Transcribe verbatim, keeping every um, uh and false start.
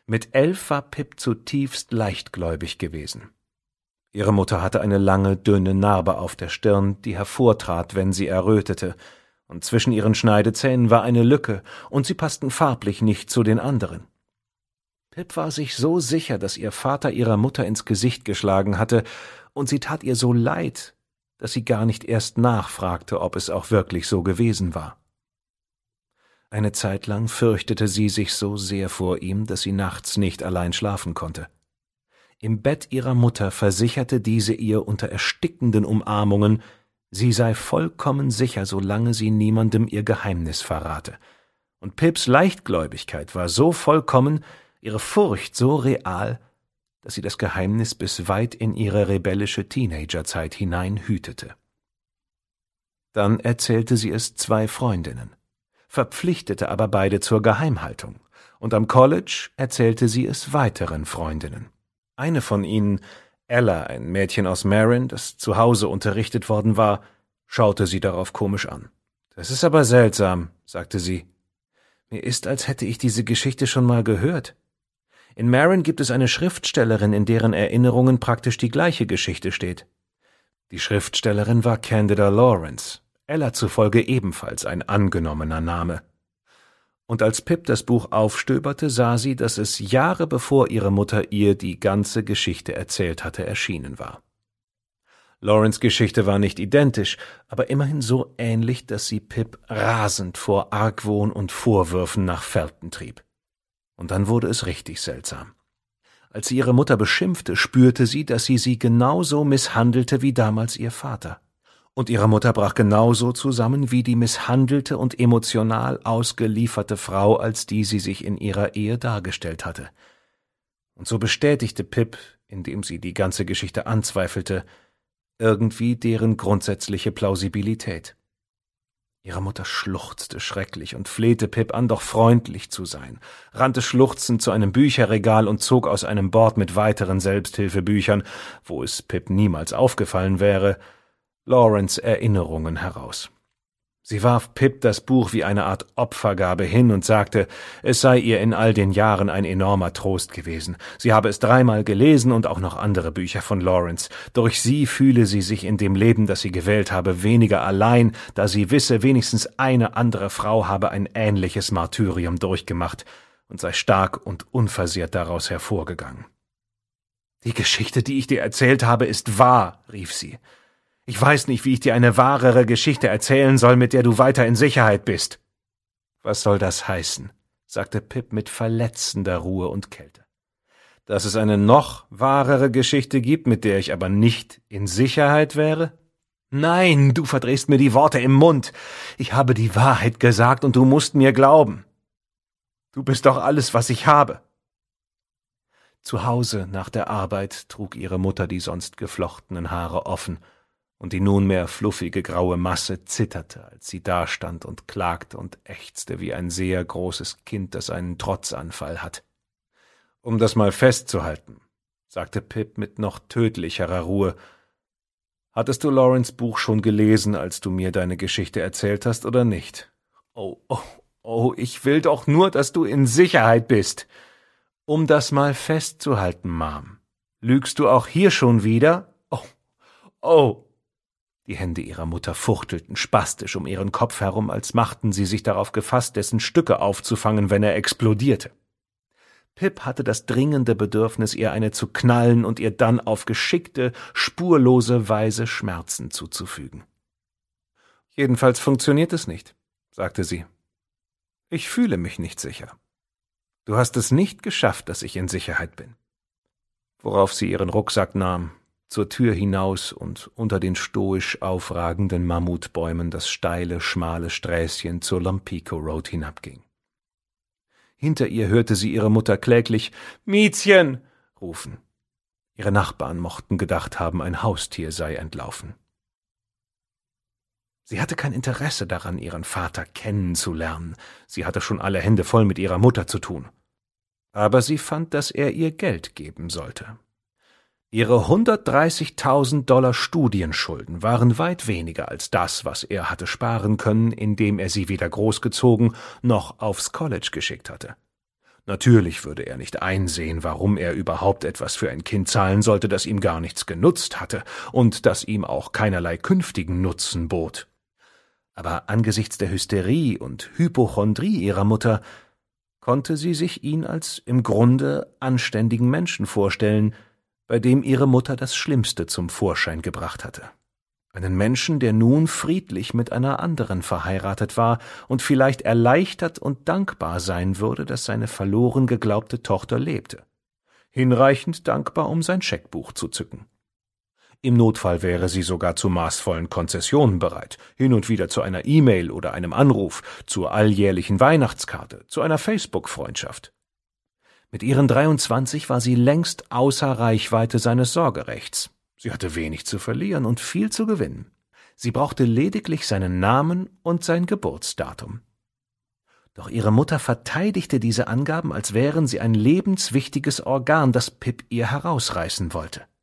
Mit elf war Pip zutiefst leichtgläubig gewesen. Ihre Mutter hatte eine lange, dünne Narbe auf der Stirn, die hervortrat, wenn sie errötete, und zwischen ihren Schneidezähnen war eine Lücke, und sie passten farblich nicht zu den anderen. Pip war sich so sicher, dass ihr Vater ihrer Mutter ins Gesicht geschlagen hatte, und sie tat ihr so leid, dass sie gar nicht erst nachfragte, ob es auch wirklich so gewesen war. Eine Zeit lang fürchtete sie sich so sehr vor ihm, dass sie nachts nicht allein schlafen konnte. Im Bett ihrer Mutter versicherte diese ihr unter erstickenden Umarmungen, sie sei vollkommen sicher, solange sie niemandem ihr Geheimnis verrate. Und Pips Leichtgläubigkeit war so vollkommen, ihre Furcht so real, dass sie das Geheimnis bis weit in ihre rebellische Teenagerzeit hinein hütete. Dann erzählte sie es zwei Freundinnen, verpflichtete aber beide zur Geheimhaltung, und am College erzählte sie es weiteren Freundinnen. Eine von ihnen, Ella, ein Mädchen aus Marin, das zu Hause unterrichtet worden war, schaute sie darauf komisch an. »Das ist aber seltsam«, sagte sie. »Mir ist, als hätte ich diese Geschichte schon mal gehört. In Marin gibt es eine Schriftstellerin, in deren Erinnerungen praktisch die gleiche Geschichte steht. Die Schriftstellerin war Candida Lawrence, Ella zufolge ebenfalls ein angenommener Name. Und als Pip das Buch aufstöberte, sah sie, dass es Jahre bevor ihre Mutter ihr die ganze Geschichte erzählt hatte, erschienen war. Lawrence' Geschichte war nicht identisch, aber immerhin so ähnlich, dass sie Pip rasend vor Argwohn und Vorwürfen nach Felton trieb. Und dann wurde es richtig seltsam. Als sie ihre Mutter beschimpfte, spürte sie, dass sie sie genauso misshandelte wie damals ihr Vater. Und ihre Mutter brach genauso zusammen wie die misshandelte und emotional ausgelieferte Frau, als die sie sich in ihrer Ehe dargestellt hatte. Und so bestätigte Pip, indem sie die ganze Geschichte anzweifelte, irgendwie deren grundsätzliche Plausibilität. Ihre Mutter schluchzte schrecklich und flehte Pip an, doch freundlich zu sein, rannte schluchzend zu einem Bücherregal und zog aus einem Bord mit weiteren Selbsthilfebüchern, wo es Pip niemals aufgefallen wäre, Lawrence Erinnerungen heraus. Sie warf Pip das Buch wie eine Art Opfergabe hin und sagte, es sei ihr in all den Jahren ein enormer Trost gewesen. Sie habe es dreimal gelesen und auch noch andere Bücher von Lawrence. Durch sie fühle sie sich in dem Leben, das sie gewählt habe, weniger allein, da sie wisse, wenigstens eine andere Frau habe ein ähnliches Martyrium durchgemacht und sei stark und unversehrt daraus hervorgegangen. »Die Geschichte, die ich dir erzählt habe, ist wahr«, rief sie. »Ich weiß nicht, wie ich dir eine wahrere Geschichte erzählen soll, mit der du weiter in Sicherheit bist.« »Was soll das heißen?«, sagte Pip mit verletzender Ruhe und Kälte. »Dass es eine noch wahrere Geschichte gibt, mit der ich aber nicht in Sicherheit wäre?« »Nein, du verdrehst mir die Worte im Mund. Ich habe die Wahrheit gesagt und du musst mir glauben. Du bist doch alles, was ich habe.« Zu Hause nach der Arbeit trug ihre Mutter die sonst geflochtenen Haare offen, und die nunmehr fluffige graue Masse zitterte, als sie dastand und klagte und ächzte wie ein sehr großes Kind, das einen Trotzanfall hat. »Um das mal festzuhalten«, sagte Pip mit noch tödlicherer Ruhe, »hattest du Lawrence' Buch schon gelesen, als du mir deine Geschichte erzählt hast, oder nicht?« »Oh, oh, oh, ich will doch nur, dass du in Sicherheit bist.« »Um das mal festzuhalten, Mom. Lügst du auch hier schon wieder?« »Oh, oh!« Die Hände ihrer Mutter fuchtelten spastisch um ihren Kopf herum, als machten sie sich darauf gefasst, dessen Stücke aufzufangen, wenn er explodierte. Pip hatte das dringende Bedürfnis, ihr eine zu knallen und ihr dann auf geschickte, spurlose Weise Schmerzen zuzufügen. »Jedenfalls funktioniert es nicht«, sagte sie. »Ich fühle mich nicht sicher. Du hast es nicht geschafft, dass ich in Sicherheit bin.« Worauf sie ihren Rucksack nahm, zur Tür hinaus und unter den stoisch aufragenden Mammutbäumen das steile, schmale Sträßchen zur Lompico Road hinabging. Hinter ihr hörte sie ihre Mutter kläglich »Miezchen« rufen. Ihre Nachbarn mochten gedacht haben, ein Haustier sei entlaufen. Sie hatte kein Interesse daran, ihren Vater kennenzulernen. Sie hatte schon alle Hände voll mit ihrer Mutter zu tun. Aber sie fand, dass er ihr Geld geben sollte. Ihre hundertdreißigtausend Dollar Studienschulden waren weit weniger als das, was er hatte sparen können, indem er sie weder großgezogen noch aufs College geschickt hatte. Natürlich würde er nicht einsehen, warum er überhaupt etwas für ein Kind zahlen sollte, das ihm gar nichts genutzt hatte und das ihm auch keinerlei künftigen Nutzen bot. Aber angesichts der Hysterie und Hypochondrie ihrer Mutter konnte sie sich ihn als im Grunde anständigen Menschen vorstellen, bei dem ihre Mutter das Schlimmste zum Vorschein gebracht hatte. Einen Menschen, der nun friedlich mit einer anderen verheiratet war und vielleicht erleichtert und dankbar sein würde, dass seine verloren geglaubte Tochter lebte. Hinreichend dankbar, um sein Scheckbuch zu zücken. Im Notfall wäre sie sogar zu maßvollen Konzessionen bereit, hin und wieder zu einer E-Mail oder einem Anruf, zur alljährlichen Weihnachtskarte, zu einer Facebook-Freundschaft. Mit ihren dreiundzwanzig war sie längst außer Reichweite seines Sorgerechts. Sie hatte wenig zu verlieren und viel zu gewinnen. Sie brauchte lediglich seinen Namen und sein Geburtsdatum. Doch ihre Mutter verteidigte diese Angaben, als wären sie ein lebenswichtiges Organ, das Pip ihr herausreißen wollte.